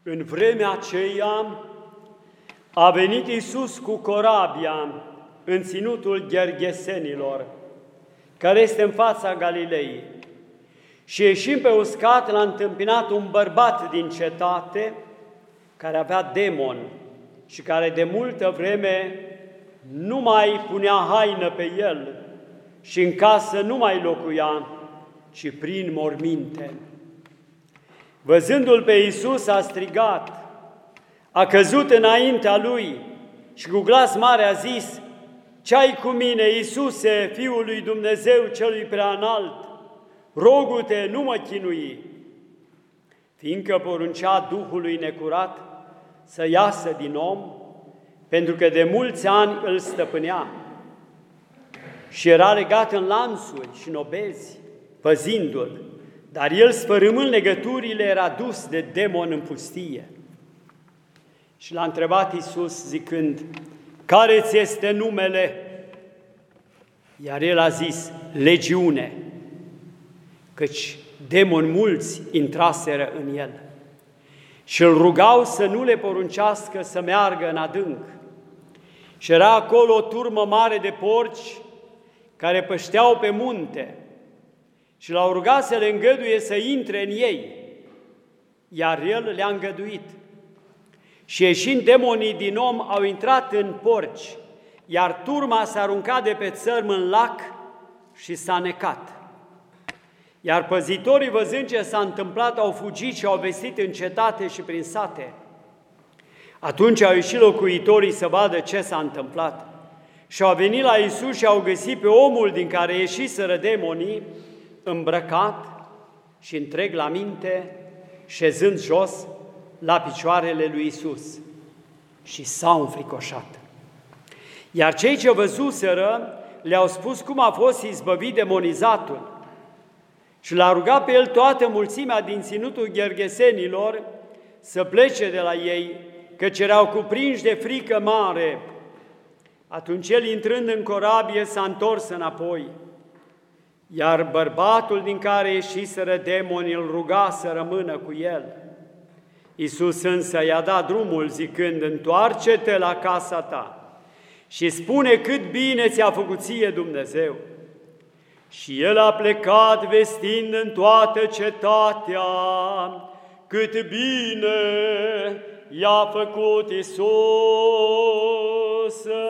În vremea aceea a venit Iisus cu corabia în ținutul Gergesenilor, care este în fața Galilei. Și ieșind pe uscat, l-a întâmpinat un bărbat din cetate care avea demon și care de multă vreme nu mai punea haină pe el și în casă nu mai locuia, ci prin morminte. Văzându-l pe Iisus, a strigat, a căzut înaintea lui și cu glas mare a zis: „Ce-ai cu mine, Iisuse, Fiul lui Dumnezeu celui preanalt? Rogu-te, nu mă chinui!” Fiindcă poruncea Duhului necurat să iasă din om, pentru că de mulți ani îl stăpânea și era legat în lanțuri și în obezi, păzindu-l, dar el, sfărâmând legăturile, era dus de demon în pustie. Și l-a întrebat Iisus zicând: „Care ți este numele?” Iar el a zis: „Legiune”, căci demoni mulți intraseră în el. Și îl rugau să nu le poruncească să meargă în adânc. Și era acolo o turmă mare de porci care pășteau pe munte și l-au rugat să le îngăduie să intre în ei, iar el le-a îngăduit. Și ieșind demonii din om, au intrat în porci, iar turma s-a aruncat de pe țărm în lac și s-a necat. Iar păzitorii, văzând ce s-a întâmplat, au fugit și au vestit în cetate și prin sate. Atunci au ieșit locuitorii să vadă ce s-a întâmplat și au venit la Iisus și au găsit pe omul din care ieșiseră demonii, îmbrăcat și întreg la minte, șezând jos la picioarele lui Iisus, și s-au înfricoșat. Iar cei ce văzuseră le-au spus cum a fost izbăvit demonizatul și l-a rugat pe el toată mulțimea din ținutul Gergesenilor să plece de la ei, căci erau cuprinși de frică mare. Atunci el, intrând în corabie, s-a întors înapoi, iar bărbatul din care ieșiseră demonii îl ruga să rămână cu el. Iisus însă i-a dat drumul zicând: „Întoarce-te la casa ta și spune cât bine ți-a făcut ție Dumnezeu.” Și el a plecat vestind în toată cetatea cât bine i-a făcut Iisus.